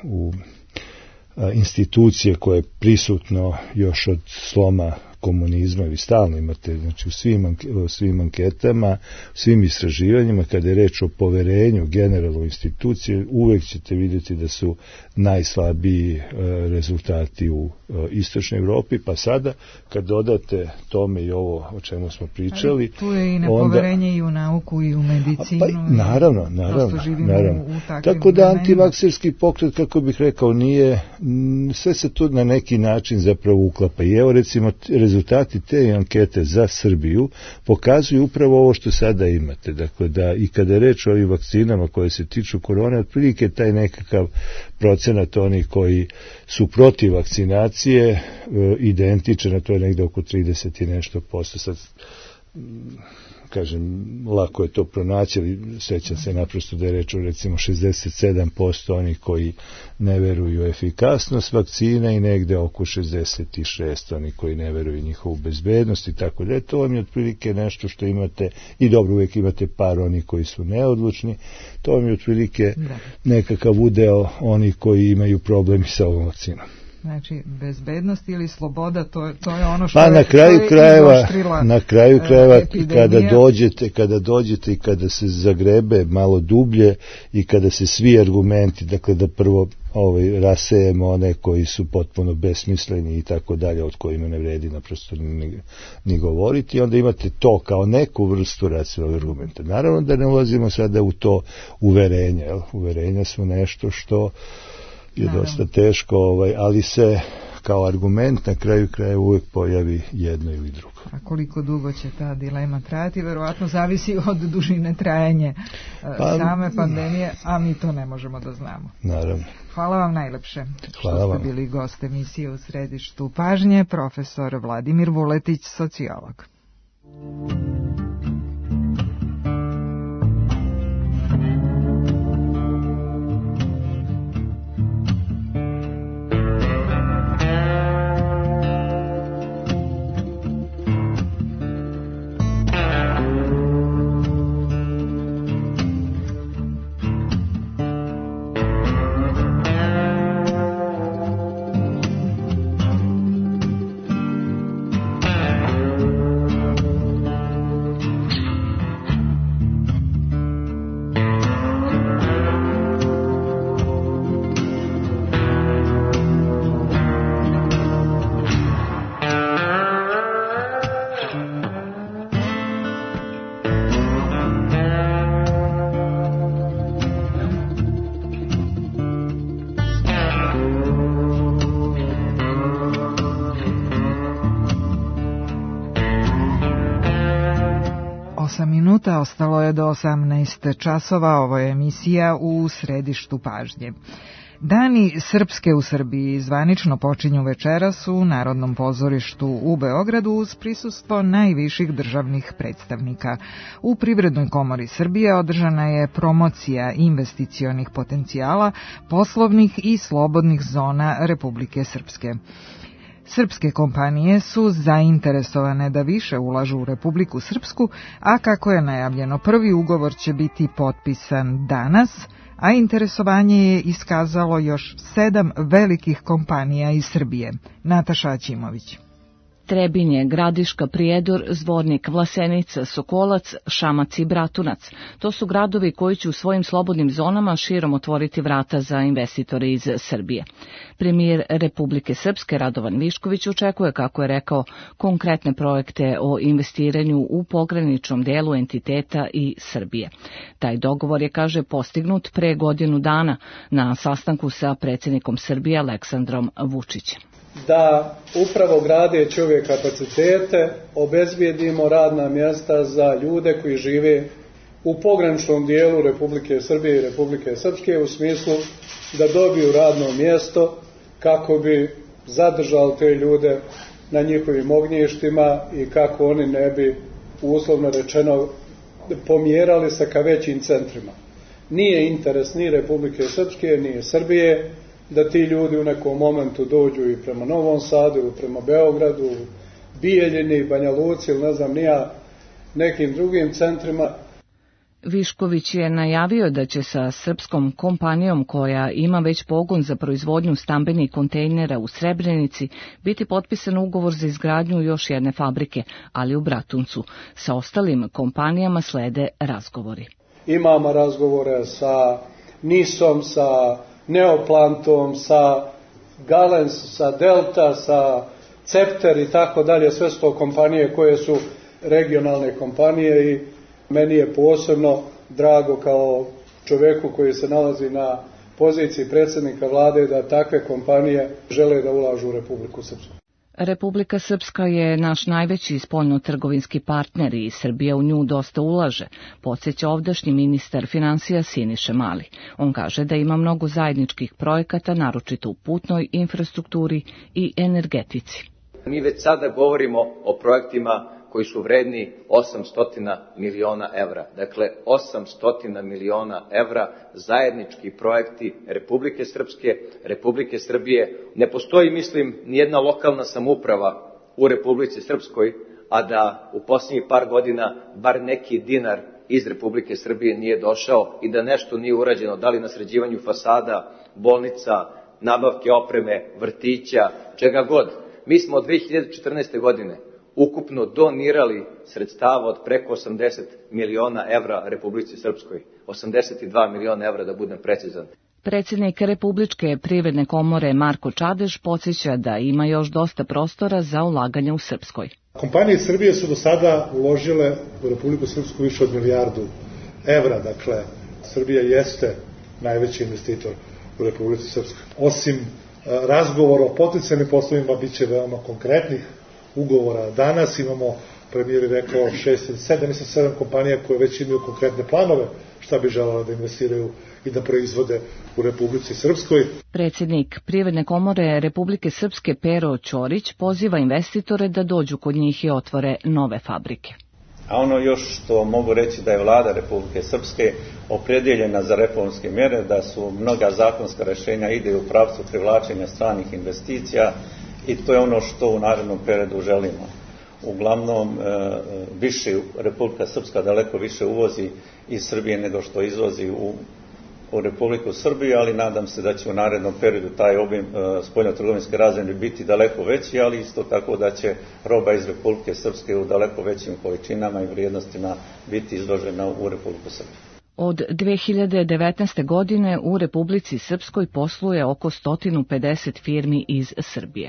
institucije koje je prisutno još od sloma komunizma, vi stalno imate, znači u svim anketama, u svim istraživanjima, kada je reč o poverenju generalno institucije, uvek ćete vidjeti da su najslabiji rezultati u istočnoj Evropi, pa sada kad dodate tome i ovo o čemu smo pričali, tu je i nepoverenje i u nauku i u medicinu. Naravno. Tako da antivakserski pokret, kako bih rekao, nije, sve se tu na neki način zapravo uklapa. I evo recimo rezultati te ankete za Srbiju pokazuju upravo ovo što sada imate. Dakle, da i kada je reč o ovim vakcinama koje se tiču korone, otprilike taj nekakav procenat onih koji su protiv vakcinacije identičan, a to je negde oko 30 i nešto posto. Sad, kažem, lako je to pronaći, ali sećam se naprosto da je reč o recimo 67% onih koji ne veruju u efikasnost vakcina i negde oko 66 oni koji ne veruju u njihovu bezbednost i tako da. To vam je otprilike nešto što imate, i dobro, uvijek imate par onih koji su neodlučni, to vam je otprilike nekakav udeo onih koji imaju problemi sa ovom vakcinom. Znači, bezbednost ili sloboda, to je ono što pa na kraju krajeva kada dođete i kada se zagrebe malo dublje i kada se svi argumenti, dakle da prvo rasejemo one koji su potpuno besmisleni i tako dalje, od kojima ne vredi naprosto ni govoriti, onda imate to kao neku vrstu racionalnog argumenta. Naravno da ne ulazimo sada u to uverenje, uverenja su nešto što je dosta teško, ali se kao argument na kraju kraja uvijek pojavi jedno ili drugo. A koliko dugo će ta dilema trajati, verovatno zavisi od dužine trajanja same pandemije, a mi to ne možemo da znamo. Naravno. Hvala vam najlepše što ste bili gost emisije U središtu pažnje, profesor Vladimir Vuletić, sociolog. Ostalo je do 18 časova, ovo je emisija U središtu pažnje. Dani Srpske u Srbiji zvanično počinju večeras u Narodnom pozorištu u Beogradu uz prisustvo najviših državnih predstavnika. U Privrednoj komori Srbije održana je promocija investicionih potencijala, poslovnih i slobodnih zona Republike Srpske. Srpske kompanije su zainteresovane da više ulažu u Republiku Srpsku, a kako je najavljeno, prvi ugovor će biti potpisan danas, a interesovanje je iskazalo još 7 velikih kompanija iz Srbije. Nataša Aćimović. Trebinje, Gradiška, Prijedor, Zvornik, Vlasenica, Sokolac, Šamac i Bratunac. To su gradovi koji će u svojim slobodnim zonama širom otvoriti vrata za investitore iz Srbije. Premijer Republike Srpske Radovan Višković očekuje, kako je rekao, konkretne projekte o investiranju u pograničnom delu entiteta i Srbije. Taj dogovor je, kaže, postignut pre godinu dana na sastanku sa predsjednikom Srbije Aleksandrom Vučićem. Da upravo gradeći ove kapacitete obezbijedimo radna mjesta za ljude koji žive u pograničnom dijelu Republike Srbije i Republike Srpske, u smislu da dobiju radno mjesto kako bi zadržali te ljude na njihovim ognjištima i kako oni ne bi, uslovno rečeno, pomjerali se ka većim centrima. Nije interes ni Republike Srpske, ni Srbije da ti ljudi u nekom momentu dođu i prema Novom Sadu, ili prema Beogradu, Bijeljini, Banja Luci ili ne znam nija nekim drugim centrima. Višković je najavio da će sa srpskom kompanijom koja ima već pogon za proizvodnju stambenih kontejnera u Srebrenici biti potpisan ugovor za izgradnju još jedne fabrike, ali u Bratuncu. Sa ostalim kompanijama slede razgovori. Imamo razgovore sa NIS-om, sa Neoplantom, sa Galens, sa Delta, sa Cepter i tako dalje, sve su to kompanije koje su regionalne kompanije i meni je posebno drago kao čovjeku koji se nalazi na poziciji predsjednika vlade da takve kompanije žele da ulažu u Republiku Srpsku. Republika Srpska je naš najveći spoljno-trgovinski partner i Srbija u nju dosta ulaže, podsjeća ovdašnji ministar finansija Siniša Mali. On kaže da ima mnogo zajedničkih projekata, naročito u putnoj infrastrukturi i energetici. Mi već sada govorimo o projektima koji su vredni 800 miliona evra. Dakle, 800 miliona evra, zajednički projekti Republike Srbije. Ne postoji, mislim, nijedna lokalna samouprava u Republici Srpskoj, a da u posljednjih par godina bar neki dinar iz Republike Srbije nije došao i da nešto nije urađeno, da li na sređivanju fasada, bolnica, nabavke opreme, vrtića, čega god. Mi smo od 2014. godine ukupno donirali sredstava od preko 80 miliona evra Republici Srpskoj. 82 miliona evra, da budem precizan. Predsjednik Republičke privredne komore Marko Čadež podsjeća da ima još dosta prostora za ulaganje u Srpskoj. Kompanije iz Srbije su do sada uložile u Republiku Srpsku više od milijardu evra, dakle Srbija jeste najveći investitor u Republici Srpskoj. Osim razgovora o potencijalnim poslovima, bit će veoma konkretnih ugovora. Danas imamo, premijer je rekao, 7 kompanija koje već imaju konkretne planove šta bi želala da investiraju i da proizvode u Republici Srpskoj. Predsjednik Privredne komore Republike Srpske Pero Ćorić poziva investitore da dođu kod njih i otvore nove fabrike. A ono još što mogu reći da je vlada Republike Srpske opredjeljena za reformske mjere, da su mnoga zakonska rješenja ide u pravcu privlačenja stranih investicija i to je ono što u narednom periodu želimo. Uglavnom, Republika Srpska daleko više uvozi iz Srbije nego što izvozi u Republiku Srbiju, ali nadam se da će u narednom periodu taj obim spoljnotrgovinske razmjene biti daleko veći, ali isto tako da će roba iz Republike Srpske u daleko većim količinama i vrijednostima biti izložena u Republiku Srbiju. Od 2019. godine u Republici Srpskoj posluje oko 150 firmi iz Srbije.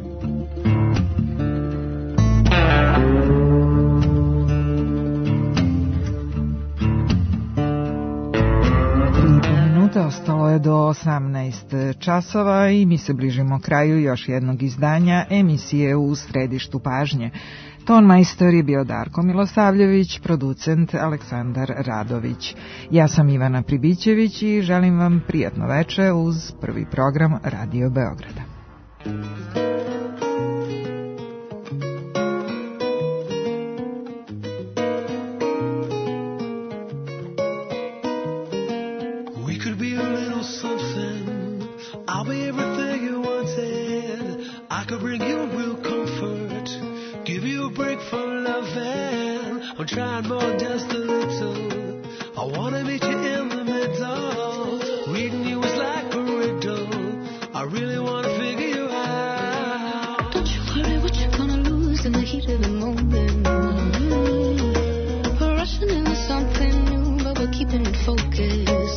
Ostalo je do 18 časova i mi se bližimo kraju još jednog izdanja emisije U središtu pažnje. Tonmajstor je bio Darko Milosavljević, producent Aleksandar Radović. Ja sam Ivana Pribićević i želim vam prijatno veče uz prvi program Radio Beograda. Trying more just a little. I wanna meet you in the middle. Reading you is like a riddle. I really wanna figure you out. Don't you worry what you're gonna lose in the heat of the moment. We're rushing into something new, but we're keeping it focused.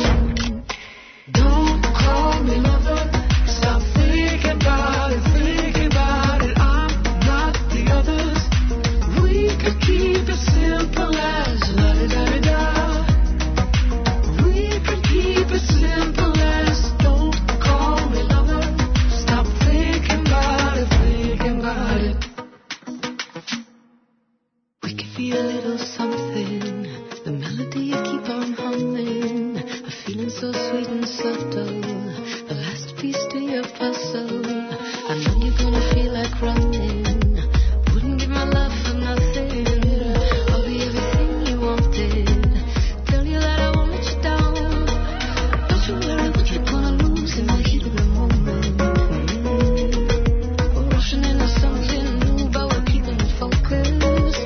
Don't call me lover. Stop thinking about it, thinking about it. I'm not the others. We could keep it simple as la-da-da-da-da. We could keep it simple as don't call me lover. Stop thinking about it, thinking about it. We could be a little something. The melody you keep on humming. A feeling so sweet and subtle. The last piece to your puzzle. I know you're gonna feel like running. Wouldn't give my love for nothing. I'll be everything you wanted. Tell you that I won't let you down. Don't you worry what you're gonna lose in the heat of the moment. We're rushing into something new, but we're keeping it focused.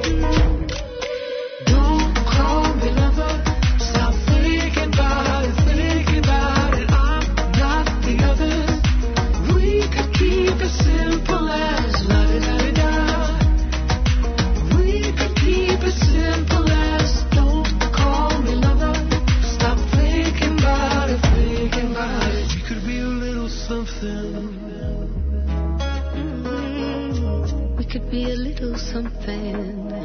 Don't call me lover. Stop thinking about it, thinking about it. I'm not the other. We could keep it simple as la-da-da-da-da. We could keep it simple as don't call me lover. Stop thinking about it, thinking about it. We could be a little something. We could be a little something.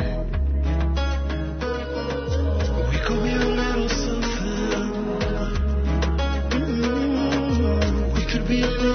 We could be a little something. We could be a little